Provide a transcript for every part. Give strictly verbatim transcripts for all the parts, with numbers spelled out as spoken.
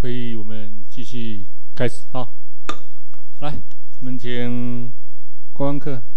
会议我们继续开始哈。来，我们请观光客。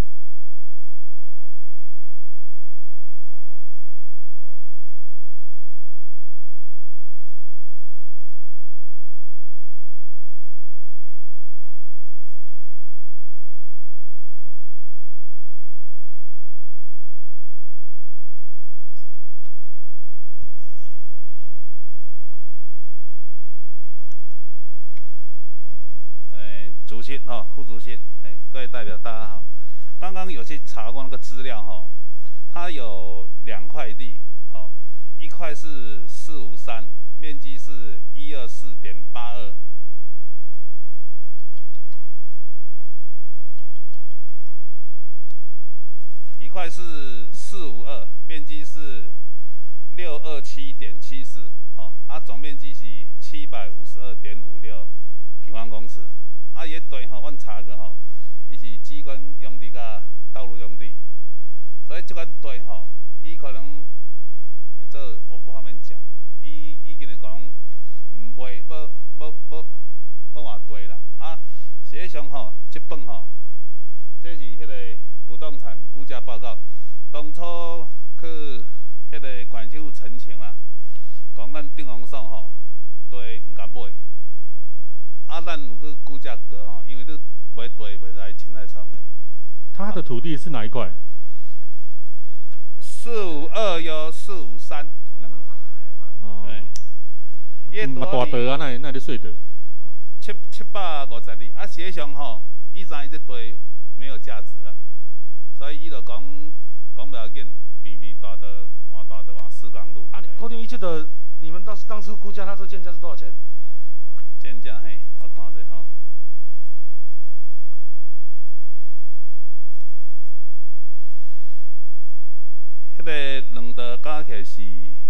主席哈，副主席，哎，各位代表大家好。刚刚有去查过那个资料哈，它有两块地，哈，一块是四五三，面积是一二四点八二，一块是四五二，面积是六二七点七四，哈，啊，总面积是七百五十二点五六平方公尺。啊，伊个地吼，阮查过吼，伊是机关用地甲道路用地，所以即款地吼，伊可能，这我不方便讲，伊已经是讲，唔卖要要要要换地啦。啊，实际上吼，即本吼，这是迄个不动产估价报告，当初去迄个管政府澄清啦，讲咱定王上吼，地唔敢买。啊，咱有去估价过吼，因为你买地袂使凊彩创的。 他的土地是哪一块？ 四五二有四五三两。哦。哎。伊嘛大地啊，那那咧细地。 七七百五十二，啊，实际上吼，以前伊这地没有价值啦，所以伊就讲讲不要紧，平平大道换大道换四港路。 啊，固定一这的，你们当时当初估价，它这建价是多少钱？ 建价嘿，我看者吼，迄个两道加起来是，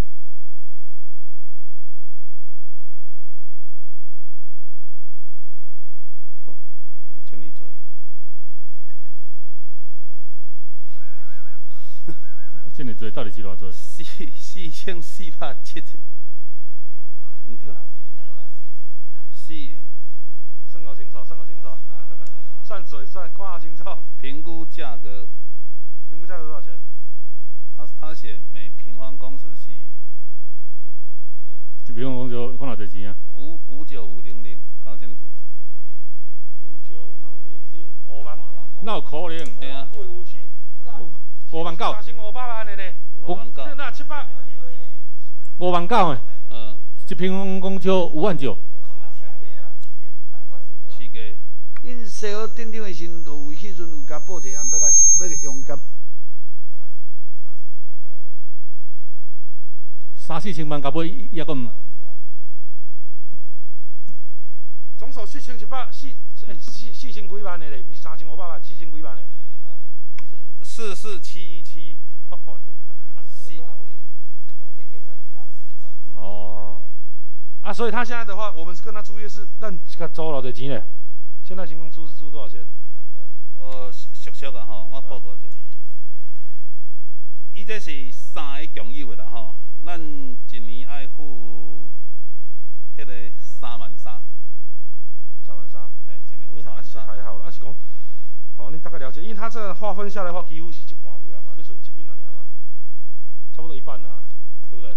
哟，有这么多， 这么多到底是偌多？ 四四千四百七，唔对。 算好清楚，算好清楚，算水算看好清楚。 评估价格， 评估价格多少钱？ 他他写每平方公尺是， 一平方公尺看偌侪钱啊？ 五五九五零零，搞这么贵。 五九五零零，五万。 那有可能？ 对啊。 贵五七， 五万九。 三千五百万的呢？ 五万九。 那七百。 五万九诶。嗯。一平方公尺五万九。 因西河顶顶的时阵，就有迄阵有甲报一项，要甲要用甲三四千万甲买，抑个唔。 总数四千一百四，诶四四千几万的咧，毋是三千五百万，四千几万的。 四四七一七。四。 哦。啊，所以他现在的话，我们是跟他租约是，咱甲租偌侪钱咧？现在情况租是租多少钱？ 呃，熟悉啊吼，我报告者。伊这是三个共有的啦吼，咱一年爱付迄个三万三。 三万三。哎，一年付三万三。还好啦，啊是讲，好，你大概了解，因为它这划分下来的话，几乎是一半几啊嘛，你剩一边了尔嘛，差不多一半啦，对不对？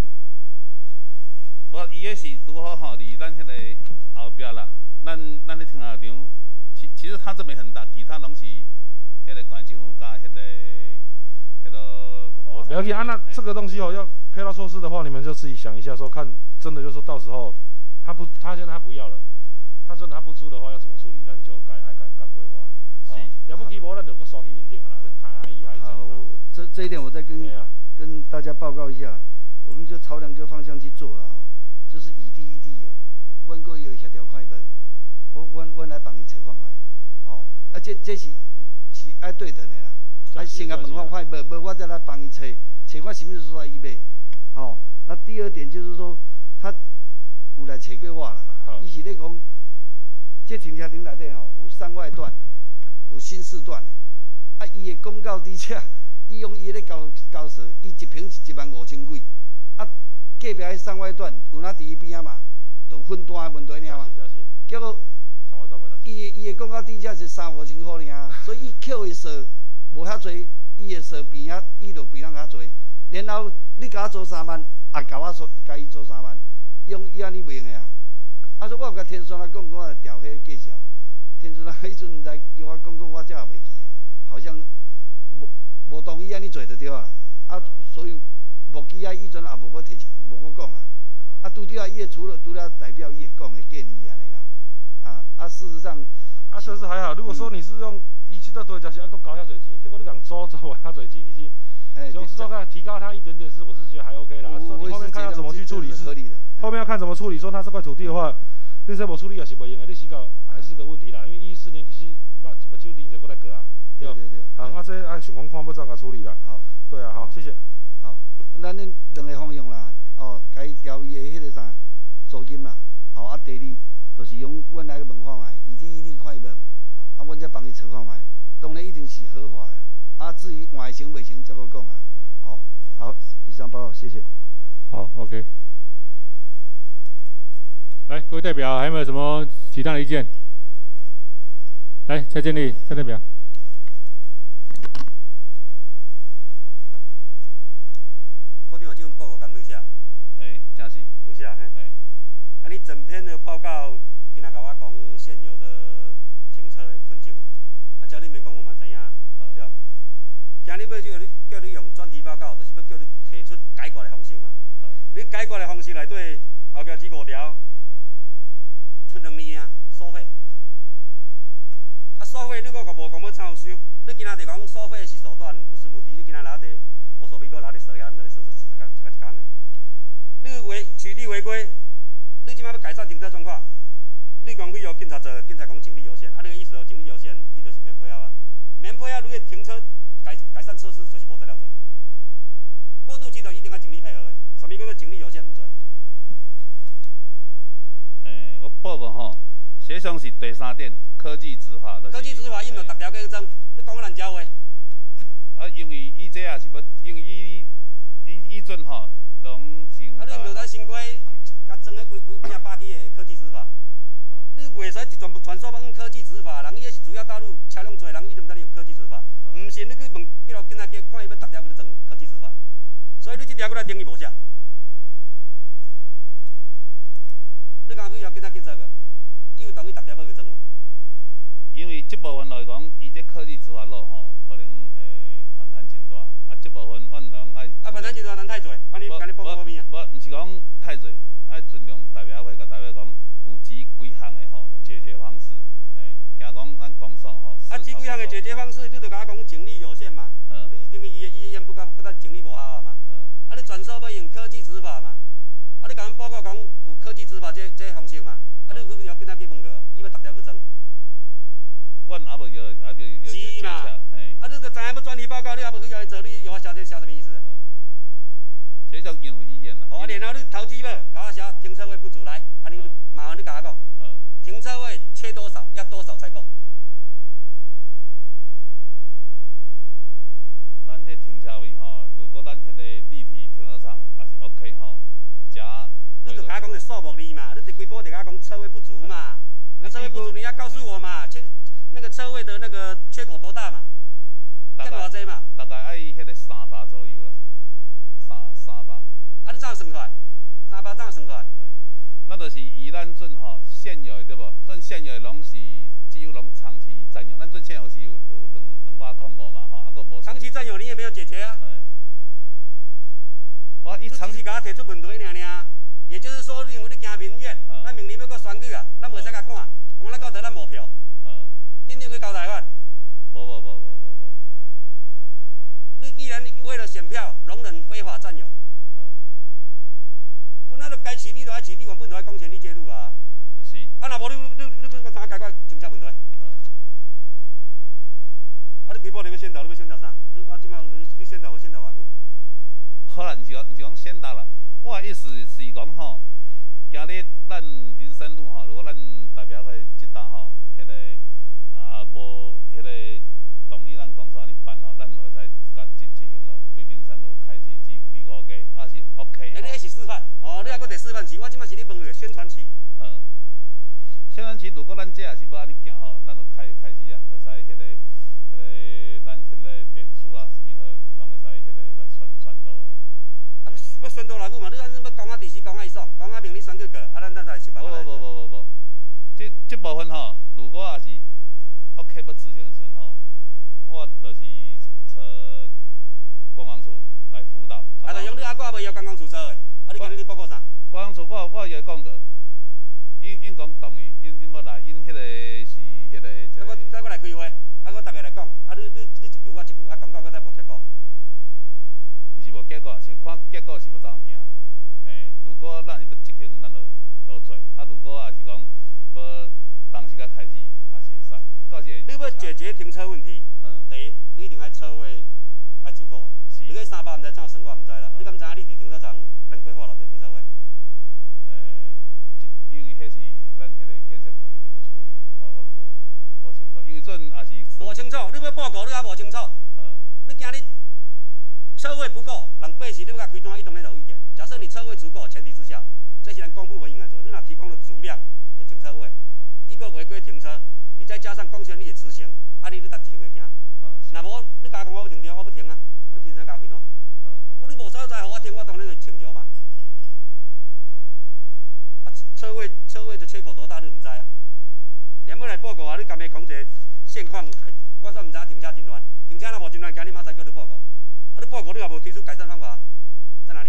无，伊个是拄好吼，离咱迄个后壁啦。咱咱咧停车场，其其实它这边很大，其他拢是迄个管政府甲迄个迄个。 哦，不要紧啊，那这个东西哦，要配套措施的话，你们就自己想一下，说看真的就是说到时候他不，他现在他不要了，他说他不租的话要怎么处理，那你就改爱改改规划。是，了不起无，咱就搁刷去面顶啦，看阿姨阿姨怎样。 好，这这一点我再跟、啊、跟大家报告一下，我们就朝两个方向去做了哈，就是以地易地，阮个有协调看一本。我阮阮来帮伊找看卖，哦，啊这这是是爱对等的啦，啊先甲问看看无无，我再来帮伊找找看什么时候伊卖，哦，那第二点就是说，他有来找过我啦，伊是咧讲，这停车场内底吼有三外段，有新四段的，啊伊的公告底下，伊用伊咧交交涉，伊一平是一万五千几，啊隔壁迄三外段有哪伫伊边仔嘛？ 就分单的问题尔嘛。结果伊伊会讲到底只是三五千块尔，所以伊扣的数无遐济，伊的数比遐伊就比咱较济。然后你甲我做三万，也甲我做，甲伊做三万，用伊安尼卖的啊。啊，所以我有甲天顺来讲，我调迄计数。天顺来迄阵毋知，伊我讲讲，我才也袂记的，好像无无同意安尼做就对啊。啊，所以无记啊，以前也无我提，无我讲啊。啊，拄着啊，伊除了除了代表伊会讲的建议安尼啦。啊啊，事实上， 啊，这是还好。如果说你是用伊去到多就是啊，搁交遐侪钱，结果你讲租租啊遐侪钱，其实。哎，就是说看提高它一点点是，我是觉得还 OK 啦。说你后面看要怎么去处理是合理的。后面要看怎么处理，说它这块土地的话，你这无处理也是袂用的，你死搞还是个问题啦。因为一四年其实把把就零者过来过啊。 对对对。 好，啊这啊想讲看要怎个处理啦。 好。 对啊，好，谢谢。 好，咱恁两个方向啦，哦，该调伊的迄个啥租金啦，哦啊第二就是用阮来问看卖，异地异地看伊问，啊阮再帮伊找看卖，当然一定是合法的。啊，至于换成袂成，再搁讲啊。好，好，以上报告，谢谢。 好 ，OK。来，各位代表，还有没有什么其他的意见？来，蔡经理，蔡代表。 郭电话这份报告敢对写？ 哎，正是。 对写嘿。哎。啊，你整篇的报告，今仔甲我讲现有的停车的困境嘛？啊，叫你免讲，我嘛知影，对。今日要叫你叫你用专题报告，就是要叫你提出解决的方式嘛。你解决的方式内底后壁这五条，剩两年啊，收费。啊，收费你搁个无讲要怎有收？你今仔就讲收费是手段，不是目的。你今仔拿着乌苏米搁拿着蛇遐，毋知你蛇蛇蛇大家大家一工的。你违取缔违规，你即摆要改善停车状况，你讲去由警察做，警察讲警力有限，啊，你个意思哦，警力有限，伊就是免配合啊，免配合你个停车。改改善措施就是无材料做，过渡期就一定要警力配合的。什么叫做警力有限唔做？ 诶、欸，我报告吼，协商是第三点，科技执法、就是。 科技执法伊就逐条去争，你讲咱鸟话。 啊，因为伊这也是要，因为伊伊伊阵吼，拢真。啊， 你唔着咱新规，甲装个几几几啊百支的科技执法。嗯、你袂使全部全数要用科技执法，人伊是主要道路车辆多，人伊就毋知你用科技执法。唔信你去问记录警察局，看伊要逐条去装科技执法，所以你这条过来定义无写。你讲去要警察局做个，伊有同意逐条要去装无？ 因为这部分来讲，伊这科技执法路吼，可能诶反弹真大，啊这部分阮拢爱。啊反弹真大，人太侪，安尼安尼报告无边啊？ 无，毋是讲太侪，爱尽量代表会甲代表讲有几几项的吼解决方式，诶，惊讲咱公诉吼。 啊，这几项的解决方式，你就甲我讲警力有限嘛，嗯、你等于伊伊验不到，觉得警力无效啊嘛，嗯、啊，你转手要用科技执法嘛，啊，你甲阮报告讲有科技执法这这方式嘛，啊，你去要跟他去问个，伊要逐条去装。 阮也无要，也无要是嘛？啊，你就知影要专题报告，你也无去要伊做，你要我写这写什么意思？ 协商应有意愿啦。 哦，然后你头期要甲我写停车位不足来，啊，你麻烦你甲我讲，停车位缺多少，要多少才够？ 咱迄停车位吼，如果咱迄个立体停车场也是 OK 吼，加。 你就甲我讲是数目字嘛，你第几步就甲我讲车位不足嘛，啊，车位不足你要告诉我嘛，缺那个车位的那个缺口多大嘛，欠偌济嘛？ 大概爱迄个三百左右啦，三三百。 啊，你怎样算出来？三百怎样算出来？ 那就是以咱阵吼现有的对无？咱现有的拢是几乎拢长期占用，咱阵现有是有有两两百空五嘛吼，啊个无。 长期占有你也没有解决啊。 我一长期给他提出问题尔尔，也就是说，因为你行民院，咱、嗯、明年要搁选举啊，咱袂使甲赶，赶了到头咱无票。嗯。今天去交台湾。 无无无无无无。 你既然为了选票，容忍非法占有。嗯。本来就该起地就爱起地，原本就爱公权力介入啊。 是。啊， 若无你你你你要怎解决停车问题？嗯。啊，你规部你要先导，你要先导啥？你啊，即摆你你先导我先导偌久？ 好啦，毋是讲毋是讲先导啦，我的意思是讲吼，今日咱林森路吼，如果咱代表会即搭吼，迄、那个啊无迄个同意咱公司安尼办吼，咱就会使甲执执行落，对林森路开始至二五个，啊是 OK。哎， 你迄是示范，哦，你还搁得示范期，我即摆是咧问你宣传期。 这也是要安尼行吼，咱就开开始啊，就使迄个、迄个咱迄个脸书啊，什么好，拢会使迄个来宣宣导的啊。 啊，要宣导偌久嘛？你安尼要讲啊，电视讲啊，伊爽，讲啊，明你选去过，啊，咱再来想办法来。 无无无无无，这这部分吼，如果也是 OK 要执行的时阵吼，我就是找公安处来辅导。 啊，就用你阿哥也未邀公安处做的，啊，你今日你报告啥？ 公安处我我也讲过，因因讲同意，因因要来，因迄个是迄个一个。 再我再我来开会，啊，我逐个来讲，啊，你你你一句我一句，啊，讲到搁再无结果。 毋是无结果，是看结果是要怎样行。诶，如果咱是要执行，咱就落做；啊，如果也是讲要当时甲开始，也是会使。到时你要解决停车问题，嗯，第一，你一定爱车位爱足够啊。是。你迄三百毋知怎算，我毋知啦。嗯、你敢知影你伫停车场咱规划偌侪停车位？ 诶，因为迄是咱迄个建设科迄边咧处理，我我就无无清楚。因为阵也是。 无清楚，你要报告你也无清楚。嗯。你今日车位不够，人百姓你要甲开单，伊当然有意见。假设你车位足够，前提之下，这是咱公部门应该做。你若提供了足量的停车位，一个违规停车。你再加上公权力的执行，啊，你你搭执行会行？嗯。若无，你甲我讲我要停掉，我不停啊！你凭啥甲我开单？嗯。我你无所在，互我停，我当然就请求嘛。啊，车位车位的缺口多大你唔知啊？连要来报告啊！你干咩讲一个现况？我煞唔知停车真乱，停车若无真乱，今日马上叫你报告。啊，你报告你也无提出改善方法，在哪里？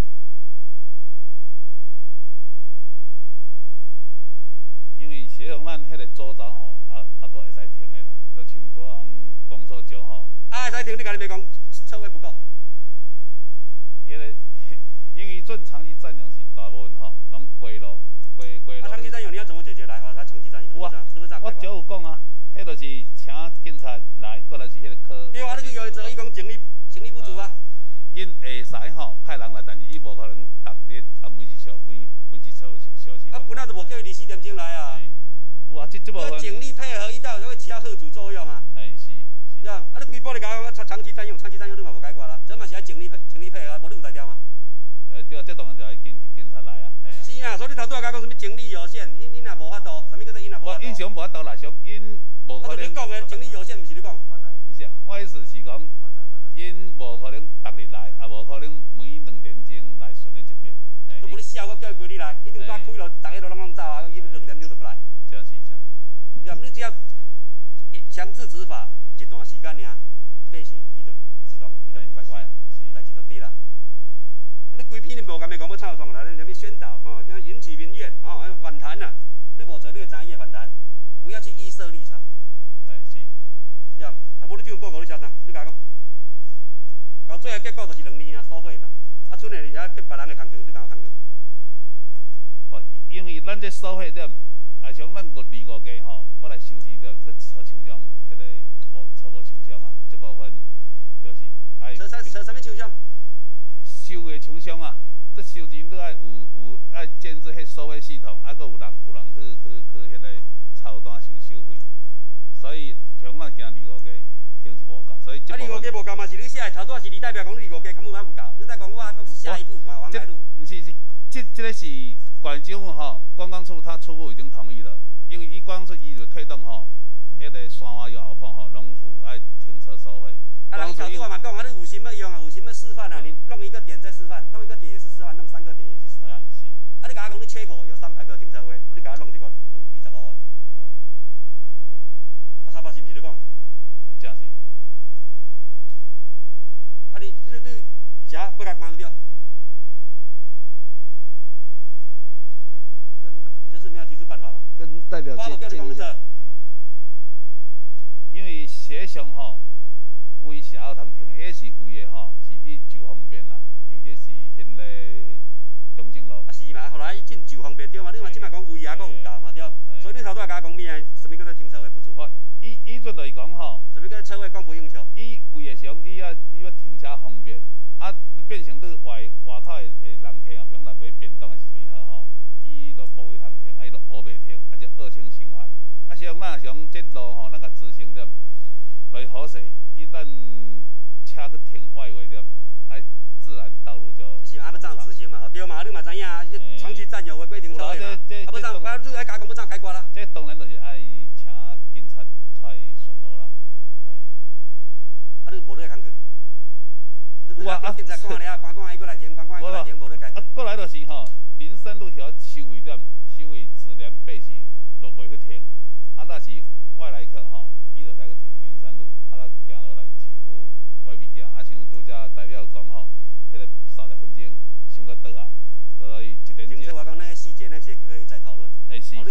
因为协同咱迄个周遭吼，啊啊，佫会使停的啦，就像拄啊公所桥吼。 啊，会使停，你家己袂讲车位不够。 迄个，因为阵长期占用是大部分吼，拢归路归归路。啊， 长期占用你要怎么解决？来，哈，他长期占用。有啊， 我早有讲啊，迄就是请警察来，过来是迄个科。 对啊，你去要做，伊讲精力精力不足啊。 因会使吼派人来，但是伊无可能逐日啊每一小每每一小小时。啊， 本来就无叫伊二十四点钟来啊。 有啊，这这部分。要警力配合，伊才会起到贺主作用啊。 哎，是是。 对啊，啊你规部你讲长长期占用，长期占用你嘛无解决啦，这嘛是要警力配警力配合，无你有才调吗？ 呃，对啊，这当然就要警警察来啊。 是啊，所以你头拄仔讲讲什么警力有限，因因若无法度，什么叫做因若无法度？ 因上无法度啦，上因无可能。啊， 你讲的警力有限，毋是你讲？ 你是，我意思是讲。因无可能逐日来，也无可能每两点钟来巡咧一遍。 都无你笑，我叫伊规日来，一定早开咯，逐个都拢拢走啊，伊两点钟就不来。 正是正是。 对啊，你只要强制执法一段时间尔，百姓伊就自动伊就乖乖啊，代志就对啦。你规篇你无甲咪讲要操创来，你连咪宣导吼，讲引起民怨吼，还有反弹呐。你无做你会知伊反弹，不要去预设立场。 哎是。 对啊，啊无你这份报告你写啥？你甲我讲。到最后结果就是两年啊，收费嘛。啊，剩诶遐去别人诶工课，你敢有工课？ 哦，因为咱这收费点，也像咱五二五家吼，我来收钱点，去找厂商迄个无找无厂商啊，这部分就是爱。 找啥找啥物厂商？ 收诶厂商啊，你收钱你爱有有爱建设迄收费系统，啊，佫有人有人去去去迄个操单收收费，所以像咱今二五家。是无够，所以啊，二五家无够嘛？是你写的头拄仔是你代表讲你二五家根本还无够，你再讲我下一步往往来路。不是是，这这个是管政府吼，观光处他初步已经同意了，因为伊观光处伊就推动吼，迄个山洼有后棚吼，拢有爱停车收费。啊，人头拄仔嘛讲啊，你有心要用啊，有心要示范啊，你弄一个点再示范，弄一个点也是示范，弄三个点也是示范。是。啊，你甲我讲你缺口有三百个停车位，你甲我弄一个二十五万。嗯。啊，三百是毋是你讲？正是。啊，你你你食要甲关掉？跟你就是没有提出办法嘛？ 跟代表建建议。 因为协商吼，为社后通停，迄是为的吼，是伊就方便啦，尤其是迄个中正路。啊是嘛，后来伊进就方便对嘛？你嘛即摆讲为也佫有价嘛对。所以你头拄仔甲我讲咩？什么叫做停车位不足？我伊伊阵就是讲吼，什么叫车位供不应求？伊为的想伊要伊要停车方便，啊变成你外外口的的人客啊，比如来买便当的是什么好吼，伊就无位通停，啊伊就乌袂停，啊就恶性循环。啊像咱像这路吼，咱甲执行点，来好势，伊咱车去停外围点，啊自然道路就是啊要这样执行嘛，吼对嘛，你嘛知影啊，长期占有违规停车位嘛，啊不这样，啊你爱甲讲要这样解决啦。这当然就是爱。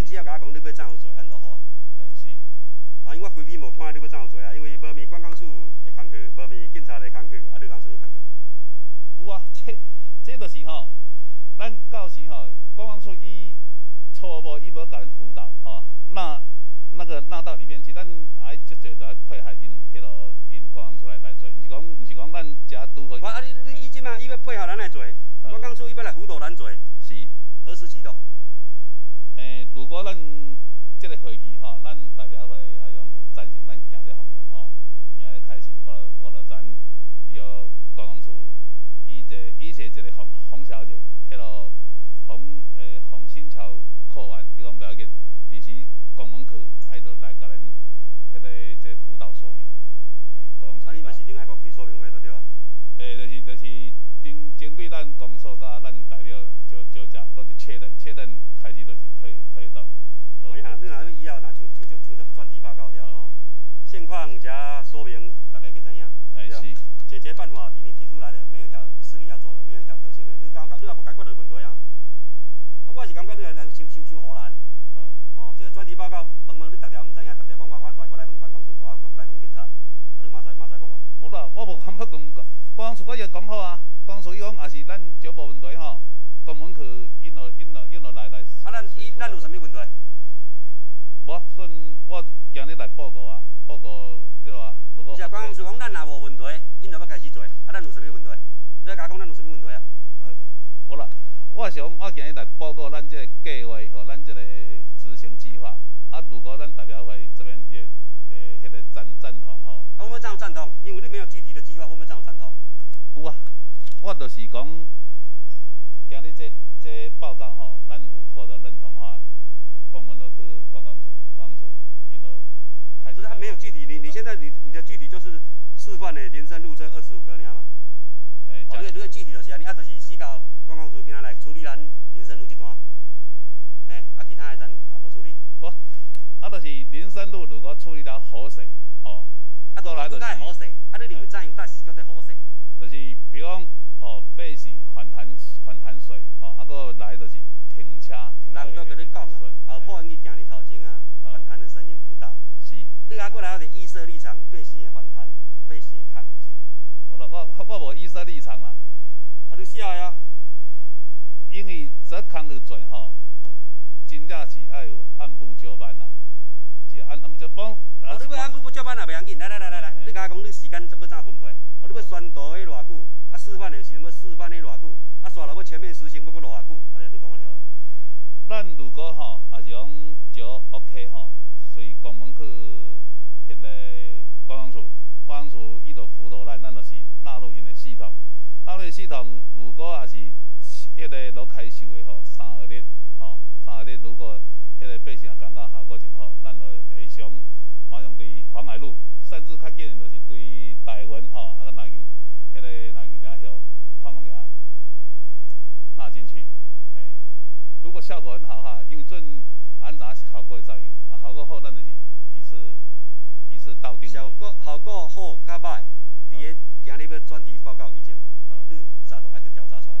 只要甲我讲你要怎样做，安就好啊。 哎是。 啊，因为我规批无看你要怎样做啊，因为无面观光处会工课，无面警察会工课，啊，你讲什么工课？ 有啊，这这就是吼，咱到时吼，观光处伊错误伊无甲咱辅导吼，那那个纳到里面去，咱爱即个来配合因迄落因观光处来来做，毋是讲毋是讲咱遮拄好。 我啊，你你伊即马伊要配合咱来做，观光处伊要来辅导咱做， 是何时启动？ 诶，如果咱即个会期吼，咱代表会也用有赞成咱行这方向吼，明日开始，我就我就咱由观光处以一个以一个洪洪小姐，迄落洪诶洪新桥课完，伊讲不要紧，第时公门课爱就来甲咱迄个一个辅导说明。诶，观光处。 啊，你嘛是另外佫开说明会就对啊。 诶，就是就是针针对咱公所甲咱代表招招集，或者确认确认开始就是推推动。 哎呀，你若以后若像像像像这专题报告了吼，现况加说明，大家去知影。 哎是。 解决办法，你提出来的，每一条是你要做的，没有一条可行的。你感觉你也无解决到问题啊？啊，我是感觉你来来伤伤伤好难。嗯。哦，一个专题报告问问你，逐条唔知影，逐条讲我我带过来问办公室，我过来问警察，啊，你马赛马赛过无？ 无啦，我无感觉讲观光处我也讲好啊，观光处伊讲也是咱招无问题吼，公门去引落引落引落来来。 啊，咱伊咱有啥物问题？ 我算我今日来报告啊，报告迄落啊。如果是啊，观光处讲咱若无问题，因就要开始做。啊，咱有啥物问题？你来甲我讲咱有啥物问题啊？ 无啦，我是讲我今日来报告咱这个计划和咱这个执行计划。啊，如果咱代表会这边也诶迄个赞赞同吼。 啊，我们怎样赞同？因为你没有具体的计划，我们怎样赞同？ 有啊，我就是讲今日这这报告吼，咱有获得认同哈。公文就去观光处，观光处伊就开始。 不是，他没有具体，你你现在你你的具体就是示范的林森路这二十五格尔嘛。诶，哦，这个这个具体就是啊，你啊就是死到观光处今仔来处理咱林森路这段，嘿，啊其他的咱也无处理。 无，啊就是林森路如果处理到河水，吼， 啊过来就是河水，啊你认为怎样？但是叫做河水？就是比如讲，哦，背是反弹反弹水，吼，啊个来就是停车。 人都跟你讲啊，后埔因去行日头前啊，反弹的声音不大。是。你啊过来我的预设立场，背线的反弹，背线的抗拒。我我我我无预设立场啦，啊你写的啊。因为这工去做吼，真正是要有按部就班啦，是按按部就班。哦，你要按部就班也袂要紧，来来来来来，你甲我讲你时间怎要怎分配？哦，你要宣导的偌久？啊，示范的时阵要示范的偌久？啊，煞了要全面实行要搁偌久？啊，你你讲我听。咱如果吼也是讲招 OK 吼，随公门去迄个观光处，观光处伊就辅导咱，咱就是纳入因的系统。纳入系统，如果也是迄个老开收的吼，三合日吼，三合日如果迄个百姓也感觉效果真好，咱就会上马上对黄海路，甚至较紧的就是对台湾吼，啊个南油，迄个南油顶桥，通通也纳进去。如果效果很好哈，因为准安怎效果会怎样？啊，效果好，咱就是一次一次到定位。效果效果好甲歹，伫个今日要专题报告以前，你早都爱去调查出来。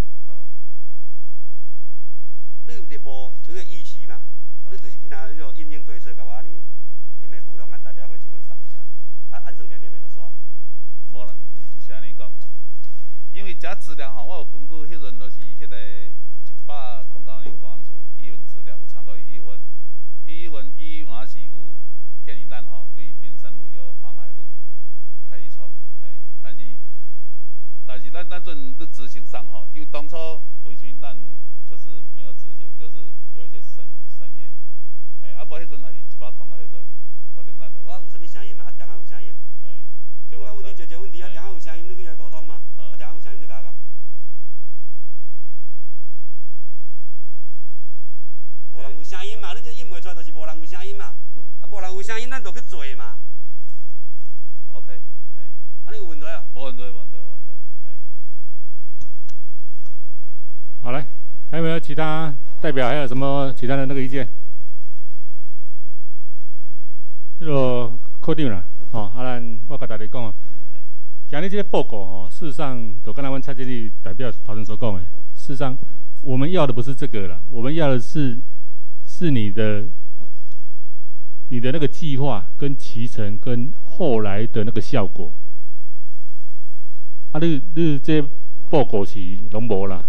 你有立无这个预期嘛？你就是其他迄个应应对策，甲我安尼，恁的副拢按代表会一份送一下，啊，按算连连面就煞。无人是安尼讲的，因为这资料吼，我有根据迄阵就是迄个。百控高年公安处伊份资料有参考伊份，伊份伊嘛是有建议咱吼对林森路由黄海路开创，哎，但是但是咱咱阵咧执行上吼，因为当初为什么咱就是没有执行，就是有一些声声音，哎，啊无迄阵也是一百控到迄阵，可能咱就我有啥物声音嘛？啊，电话有声音，哎，这个问题解决问题啊，电话有声音你去来沟通嘛，啊，电话有声音你甲我讲。无人有声音嘛，你这印袂出来，就是无人有声音嘛。啊，无人有声音，咱就去做嘛。OK， 哎，啊，你有问题啊？无问题，无问题，无问题。哎， 好来，还有没有其他代表？还有什么其他的那个意见？迄个确定啦，吼、哦，啊，咱我甲大家讲啊，今日这个报告吼，事实上，就刚才阮蔡经理代表讨论所讲的，事实上我们要的不是这个啦，我们要的是。 是你的你的那个计划跟期程跟后来的那个效果。啊，你你这报告是拢无啦，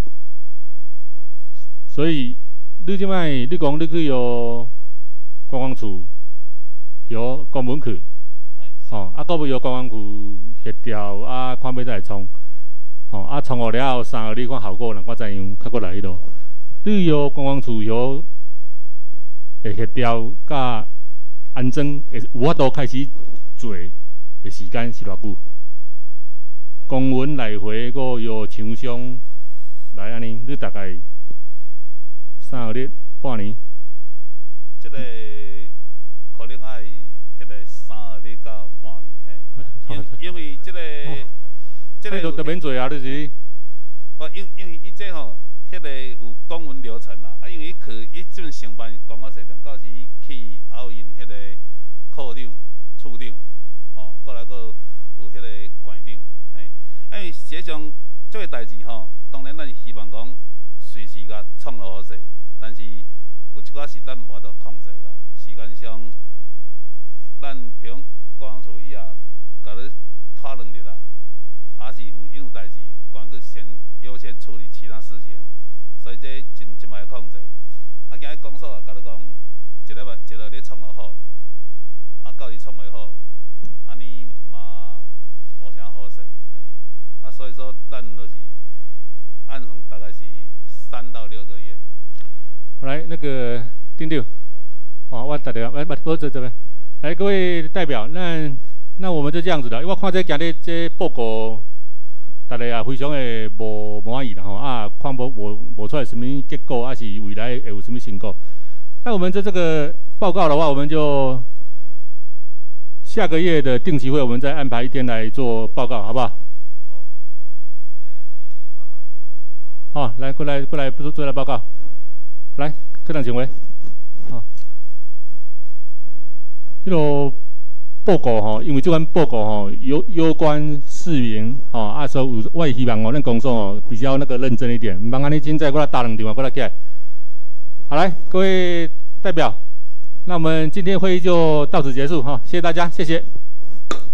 所以你即摆你讲你去由观光处由公文去，吼，啊，搁要由观光处协调啊，看要再来创，吼，啊，创好了后三个你看效果，人看怎样，较过来迄落。你由观光处由会协调甲安装，会有法度开始做的时间是偌久？公文来回，搁由厂商来安尼，你大概三个月、半年？ 这个可能爱迄个三个月到半年，嘿，因因为这个这个就免做啊，你是？ 哦，因因为伊这吼，迄个有公文流程啦，啊，因为伊去伊即阵上班公告时阵，到时去后因迄个科长、处长，哦，过来个有迄个馆长。因为实际上，这个代志吼，当然咱希望讲随时甲创落好势，但是有一寡是咱无法度控制啦。时间上，咱比如观光处伊也甲你拖两日啦，还是有因有代志，赶去先优先处理其他事情，所以这真真歹控制。啊，今日公所也甲你讲，一礼拜一落日创落好，啊，到时创袂好，安尼嘛无啥好势。啊，所以说咱就是按算大概是三到六个月。 好，来那个丁六，好，我打电话，来，不，不，这这边，来各位代表，那那我们就这样子的，因为我看这今日这报告，大家也非常的无满意啦吼，啊，看无无无出来什么结果，还是未来会有什么成果？那我们这这个报告的话，我们就下个月的定期会，我们再安排一天来做报告，好不好？好，来，过来，过来，做做来报告。来，科长请回。好，迄个报告吼，因为这款报告吼有有关市民吼，啊，所以我也希望哦，咱公司哦比较那个认真一点，唔通安尼现在过来打两电话过来起来。好，来，各位代表，那我们今天会议就到此结束哈，谢谢大家，谢谢。